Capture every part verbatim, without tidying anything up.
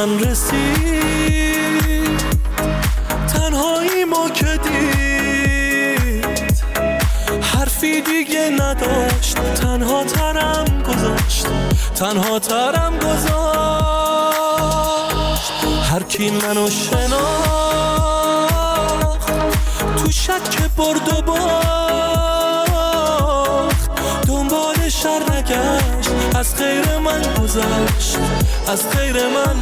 من رسید، تنهایی ما که دید حرفی دیگه نداشت، تنها ترم گذاشت، تنها ترم گذاشت. هر کی منو شناخت تو شک برد و باخت، دنبال شر نگشت، از غیر من گذشت، از غیر من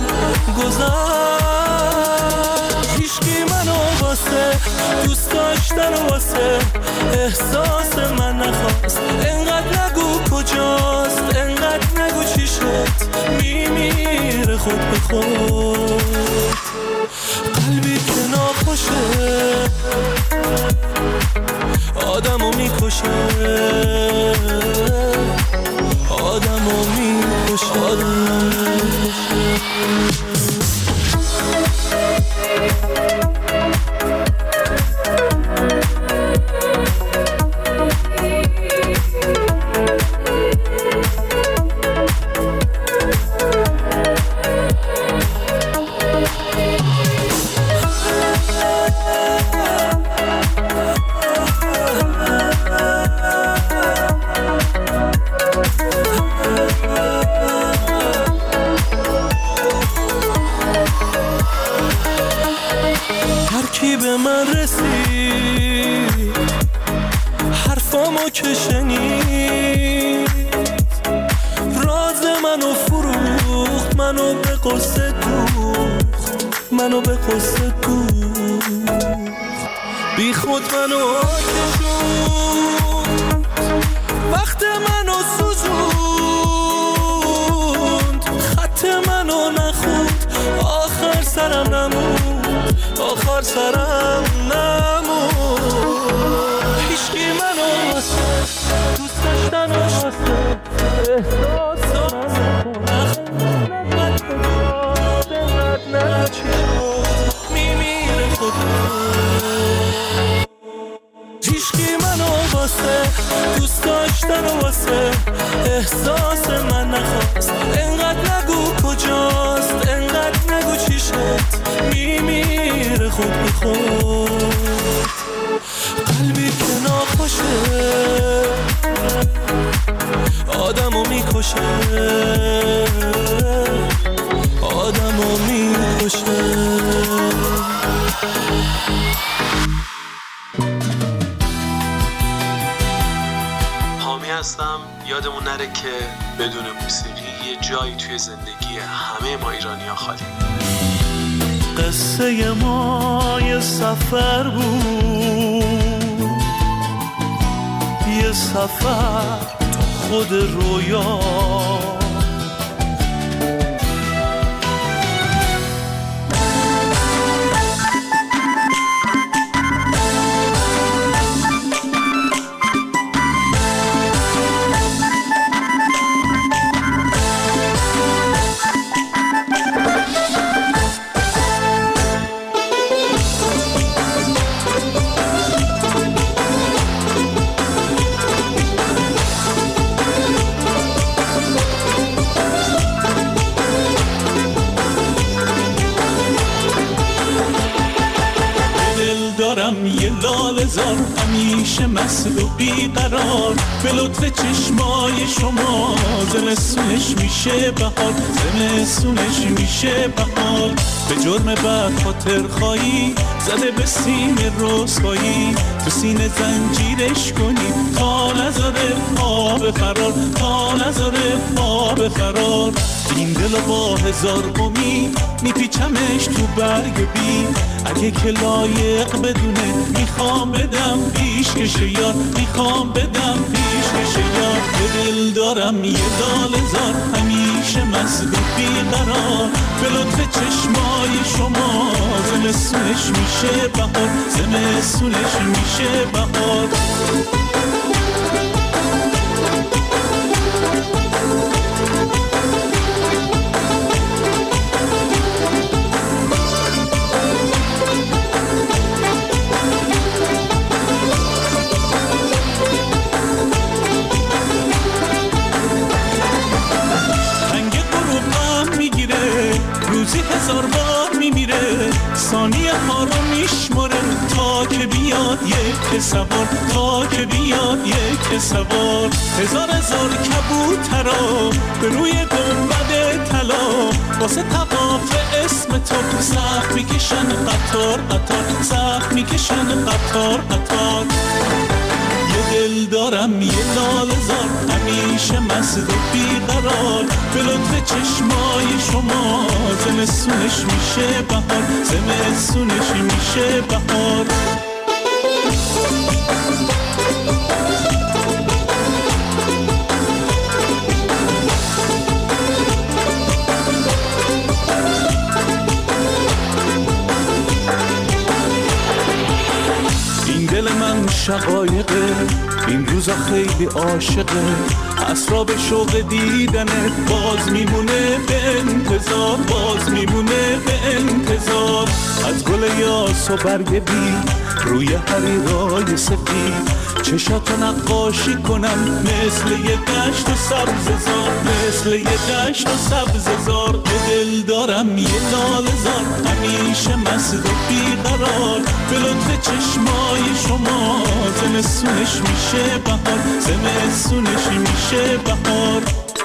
گذشت. هیچکی منو واسه دوست داشتن و واسه احساس من نخواست. انقدر نگو کجاست، انقدر نگو چی شد، میمیره خود به خود. قلبی که ناخوشه آدمو میکشه، آدمو میکشه، آدمو میکشه. کی به من رسید، حرفامو که شنید، راز منو فروخت، منو به قصه دوخت، منو به قصه دوخت. بی خود منو کشوند، وقت منو سوزوند، خط منو نخوند، آخر سرم نموند، آخر سرم نموند. هیچکی منو واسه دوست داشتن و واسه احساس من نچید، میمیره خود. هیچکی منو واسه دوست داشتن و واسه احساس من نخواست. انقدر نگو کجاست، انقدر نگو چی شد، میمیره خود به خود. قلبی که ناخوشه آدمو میکشه، آدمو میکشه. حامی هستم. یادمون نره که بدون موسیقی یه جایی توی زندگی همه ما ایرانی‌ها خالی. قصه ما یه سفر بود، یه سفر تو خود رویا. یه لاله زار همیشه مسل و بیقرار، به لطف چشمای شما زمستونش میشه بهار، زمستونش میشه بهار. به جرم بد خاطر خواهی زده به سینه رسوایی، تو سینه زنجیرش کنی تا نذاره پا به فرار، تا نذاره پا به فرار. این دل با هزار قمی میپیچمش تو برگ بی، اگه که لایق بدونه میخوام بدم پیشکش یار، میخوام بدم پیشکش یار. به دل دارم یه لاله زار همیشه مست و بیقرار، به لطف چشمای شما زمستونش میشه بهار، زمستونش میشه بهار. روزی ثانیه ها رو میشمره تا که بیاد یک سوار، تا که بیاد یک سوار. هزار هزار کبوترا به روی گنبد طلا واسه طواف اسم تو سخت میکشن قطار قطار، سخت میکشن قطار قطار. یه دل دارم یه لاله زار همیشه مست و بیقرار، به لطف چشمای شما زمستونش میشه بهار، زمستونش میشه بهار. دل من شقایقه این روزا خیلی عاشقه، اسراب شوق دیدنه باز میمونه به انتظار، باز میمونه به انتظار. از گل یاس و برگ بی روی حریرای سفید چشاتو نقاشی کنم مثل یه دشت و سبز زار، مثل یه دشت و سبز زار. یه دل دارم یه لاله زار همیشه مست و بیقرار، به لطف چشمای شما زمستونش میشه بهار، زمستونش میشه بهار.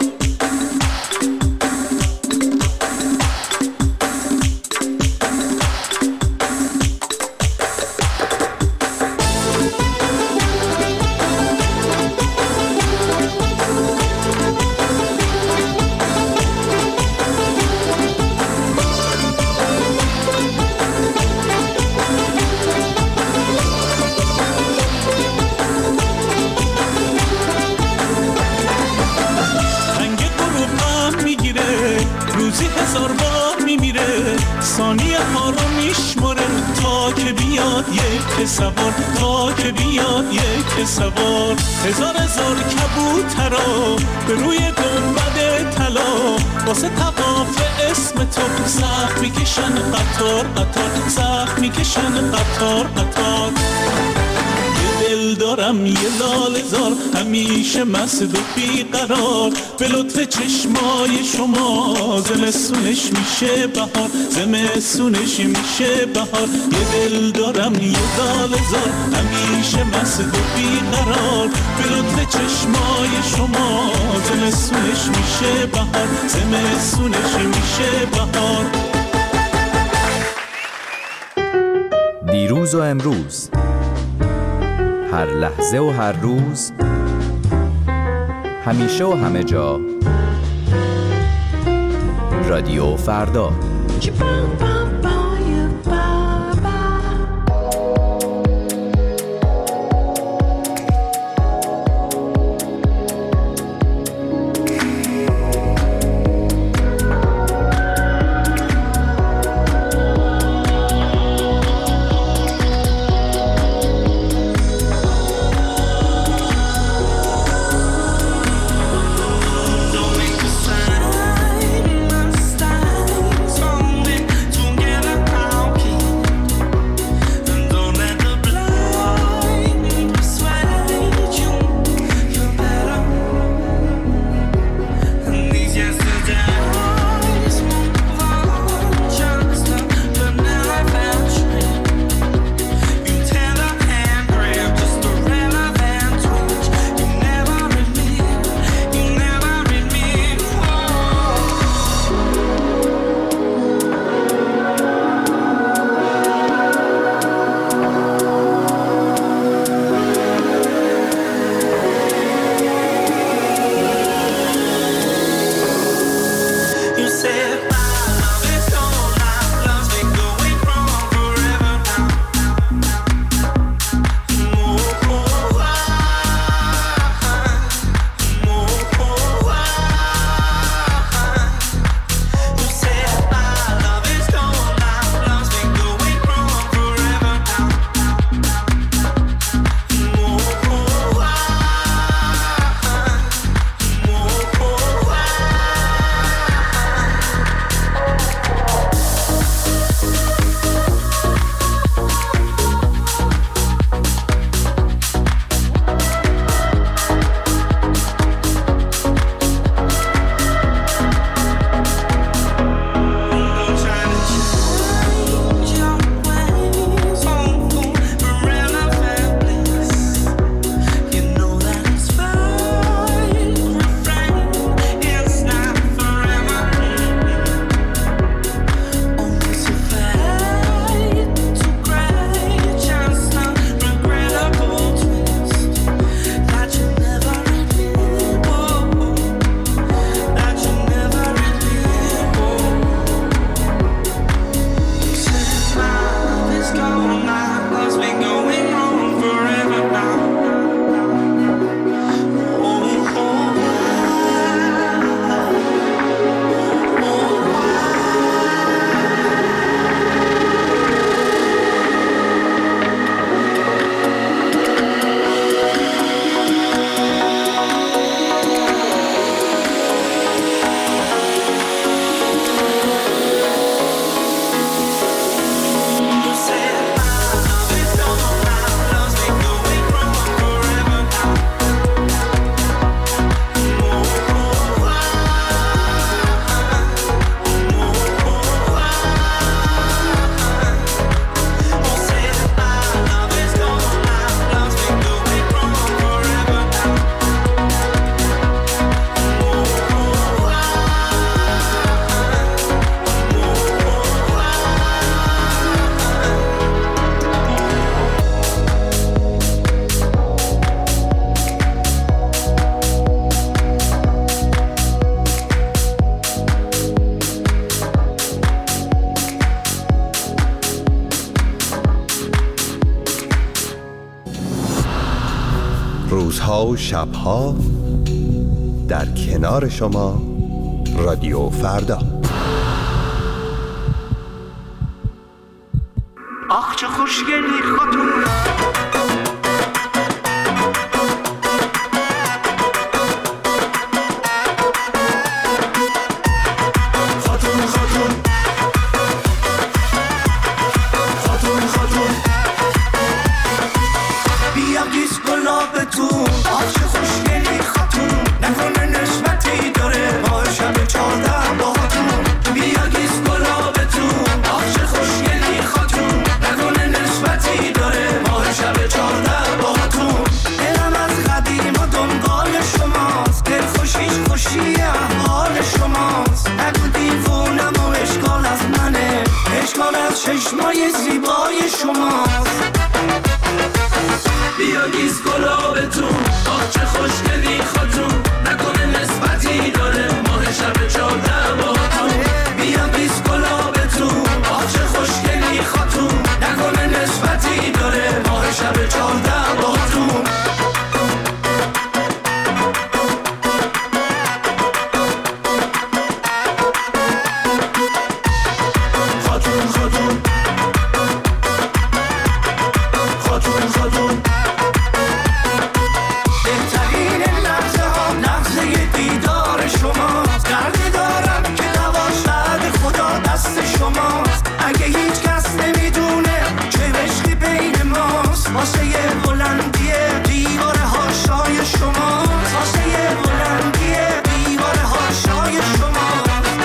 ثانیه ها رو میشمره تا که بیاد یک سوار، تا که بیاد یک سوار. هزار هزار کبوترا به روی گنبد طلا واسه طواف اسم تو سخت میکشن قطار قطار، سخت میکشن قطار قطار. دل دارم یه لاله زار همیشه مست و بیقرار، به لطف چشمای شما زمستونش میشه بهار، زمستونش میشه بهار. یه دل دارم یه لاله زار همیشه مست و بیقرار، به لطف چشمای شما زمستونش میشه بهار، زمستونش میشه بهار. دیروز و امروز، هر لحظه و هر روز، همیشه و همه جا، رادیو فردا. Don't make a sign, my style. روزها و شبها در کنار شما رادیو فردا. آخ چه خوشگلی خاتون، خاتون خاتون خاتون خاتون بیا گیس گلابتون. آخ چه خوشگلی خاتون، نکنه نسبتی داره ما شب چهارده باهاتون. بیا گیس گلابتون. آخ چه خوشگلی خاتون، نکنه نسبتی داره ما شب چهارده باهاتون. دلم از قدیم و دنبال شماست، دل خوشیش خوشی احوال شماست. نگو دیوونم و اشکال از منه، اشکال از چشمای زیبای شماست. بیا گیس گلابتون. آخ چه خوشگلی خاتون، نکنه نسبتی داره ماه شب چهارده باهاتون. بیا گیس گلابتون. آخ چه خوشگلی خاتون، نکنه نسبتی داره ماه شب چهارده باهاتون. خاتون خاتون خاتون خاتون بهترین لحظه ها لحظه دیدار شماست. دردی دارم که دواش بعد خدا دست شماست. اگه هیچ کس نمیدونه چه عشقی بین ماست، واسه یه بلندیه دیوار هاشای شماست. واسه یه بلندیه دیوار هاشای شماست.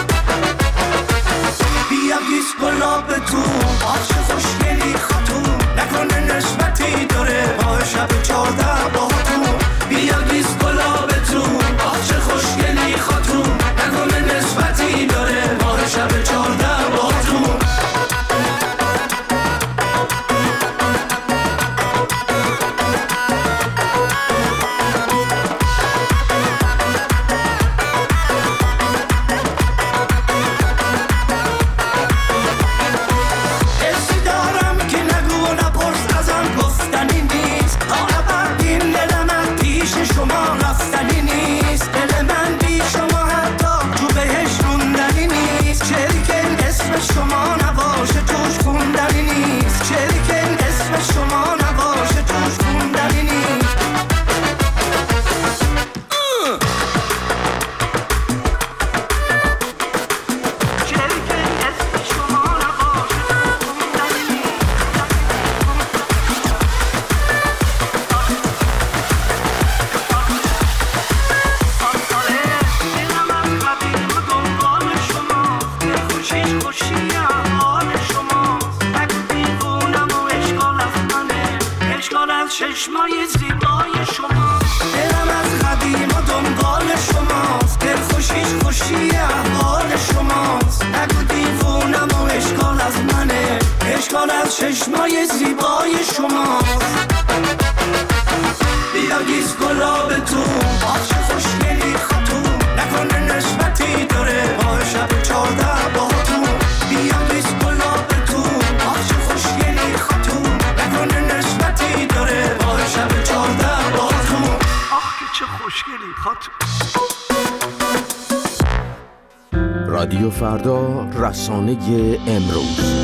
بیا گیس گلابتون. آخ چه خوشگلی خاتون، نکنه نسبتی داره ما شب چهارده باهاتون. بیا گیس گلابتون. آخ چه خوشگلی خاتون، نکنه نسبتی داره ما شب چهارده باهاتون. حسی دارم که نگو و نپرس ازم گفتنی نیست. تا ابد این دل من پیش شما رفتنی نیست. دل من بی شما حتی تو بهش موندنی نیست. شریکن اسم شما نباشه توش خوندنی نیست. شریکن اسم شما نباشه توش خوندنی نیست. شریکن اسم شما نباشه توش خوندنی نیست. دلم از قدیم و دنبال شماست، دل خوشیش خوشی احوال شماست. نگو دیوونم و اشکال از منه، اشکال از چشمای زیبای شماست. دلم از قدیم و دنبال شماست، دل خوشیش خوشی احوال شماست. نگو دیوونم و اشکال از منه، اشکال از چشمای زیبای شماست. بیا گیس گلابتون. آخ چه خوشگلی خاتون، نکنه نسبتی داره ما شب چهارده باهاتون. بیا گیس گلابتون. آخ چه خوشگلی خاتون، نکنه نسبتی داره ما شب چهارده باهاتون. آخ که چه خوشگلی خاتون. رادیو فردا، رسانه امروز.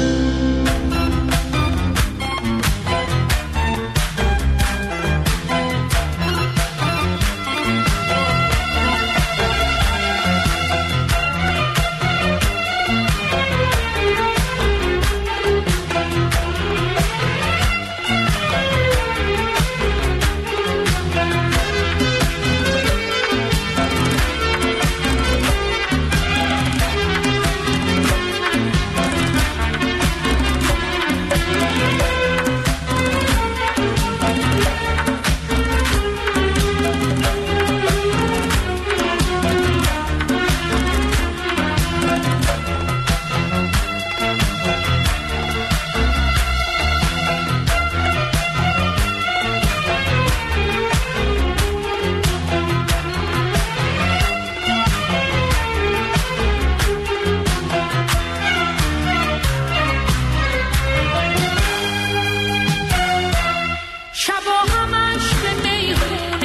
شبا همش به میخونه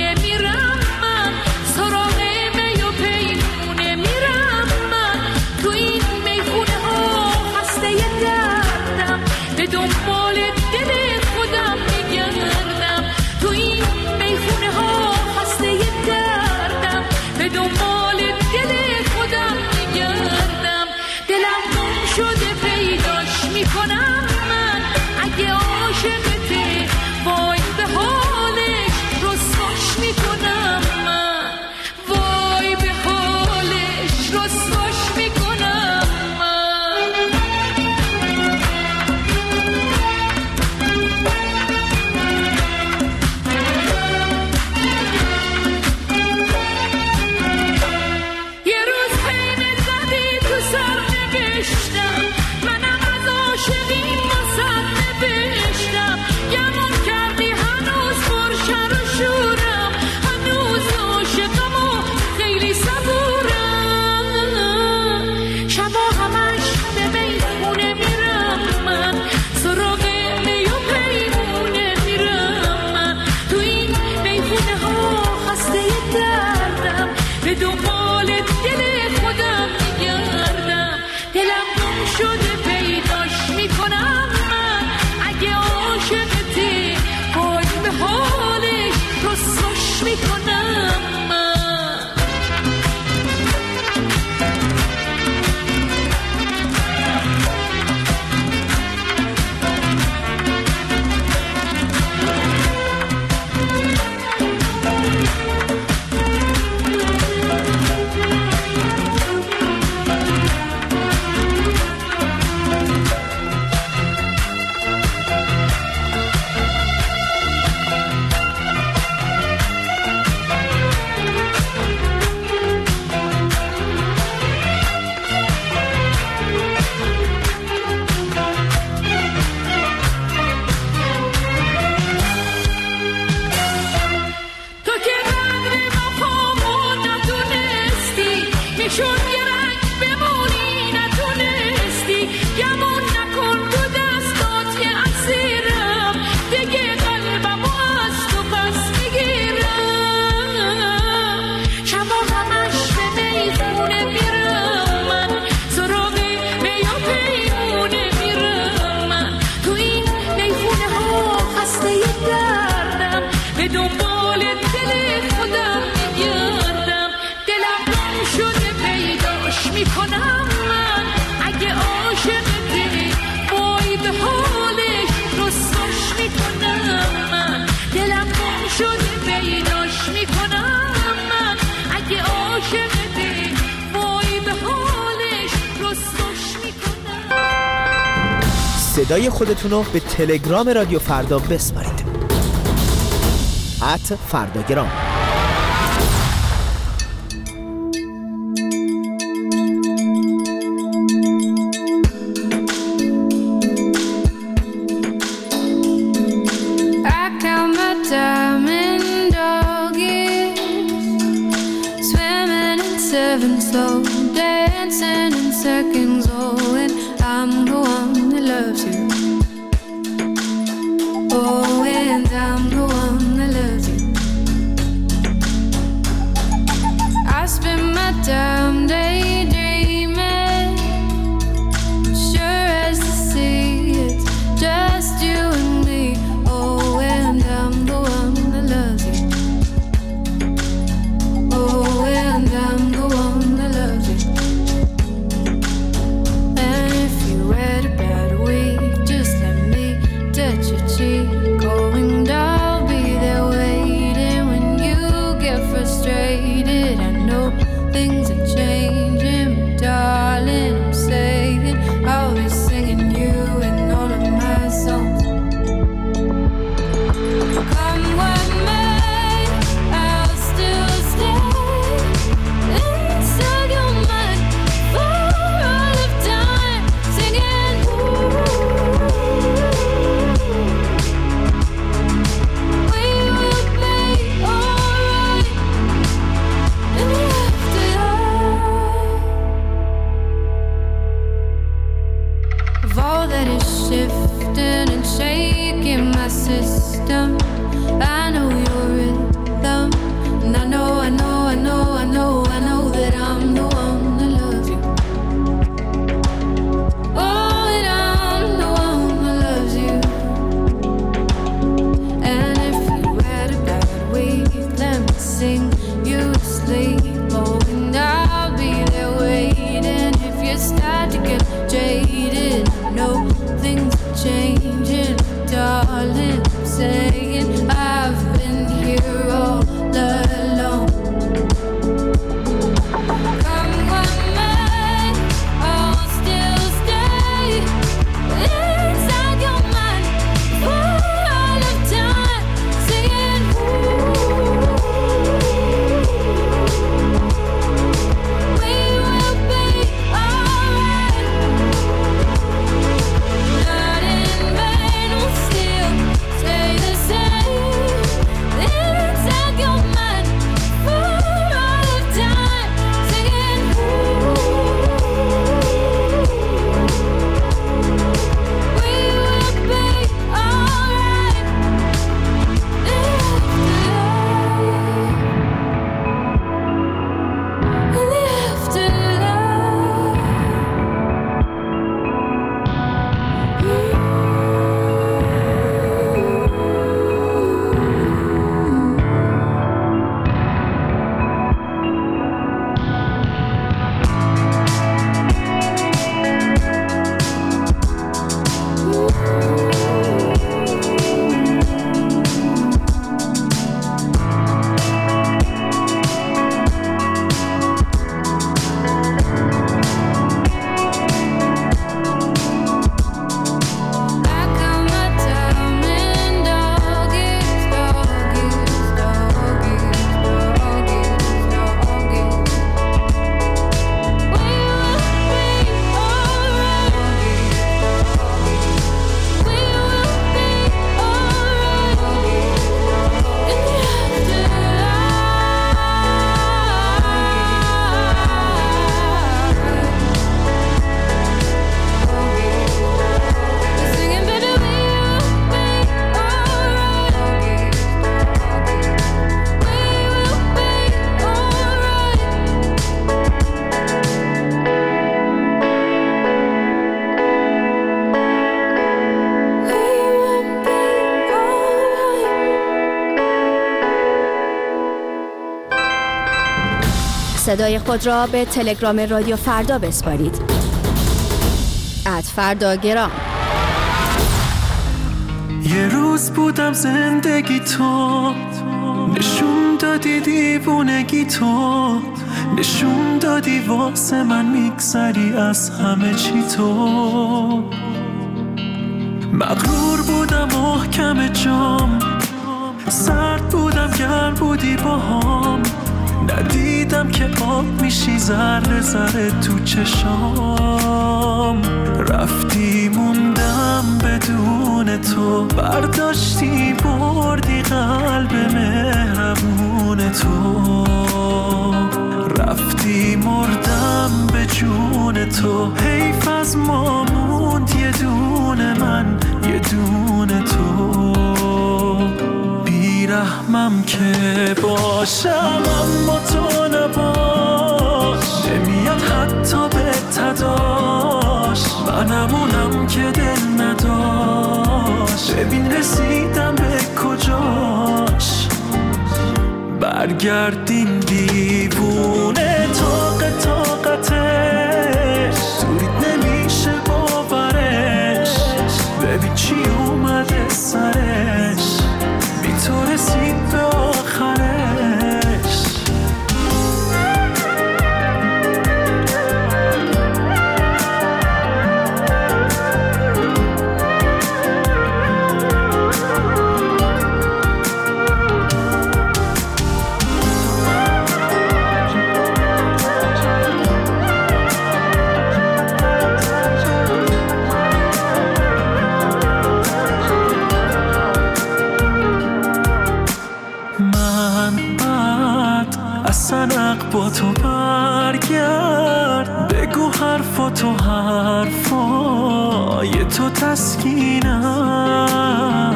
صدای خودتون رو به تلگرام رادیو فردا بسپارید. ات فرداگرام. Oh, and I'm the one that loves you. darling, saying I've been here all alone. Come what may, I'll still stay inside your mind for all of time, saying ooh, we will be alright. Not in vain, we'll still stay the same inside your mind for all of time, saying ooh, we will be alright in the afterlife. I count my time in doggies, doggies, doggies, doggies, doggies. We will be alright. We will be alright in the afterlife. Singing, baby, we will be alright. We will be alright. We will be alright. صدای خود را به تلگرام رادیو فردا بسپارید. ات فردا گرام. یه روز بودم زندگی تو، نشون دادی دیوونگی تو، نشون دادی واسه من میگذری از همه چی تو. مغرور بودم محکم جام، سرد بودم گرم بودی باهام، ندیدم که آب میشی ذره ذره تو چشام. رفتی موندم بدون تو، برداشتی بردی قلب مهربون تو. رفتی مردم به جون تو، حیف از ما موند یه دونه من یه دونه تو. بیرحمم که باشم اما تو نباش، نمیاد حتی به تداش، منمونم که دل نداشت. ببین رسیدم به کجاش، برگردیم دیوونه طاق طاقتش، دورید نمیشه باورش. ببین چی اومده سرش، بی تو رسید به آخرش. سنق با تو برگرد، بگو حرفاتو حرفای تو تسکینم.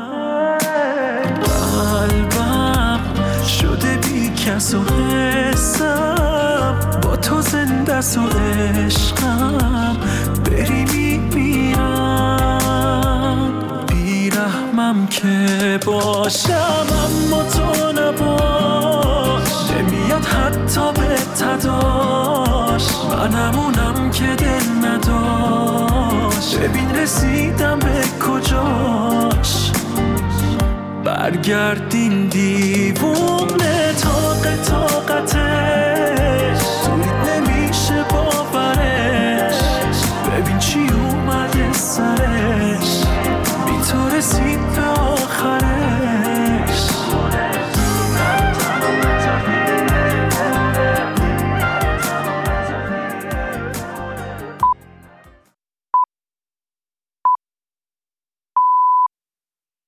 قلبم شده بی کس و حسم، با تو زنده س و عشقم، بری میمیرم. بیرحمم که باشم اما تو نباش، نمیاد حتی به تداش، منمونم که دل نداشت. ببین رسیدم به کجاش، گردین دیوونه طاق طاقتش توید نمیشه باورش ببین چی اومده سرش بی تو رسید به آخرش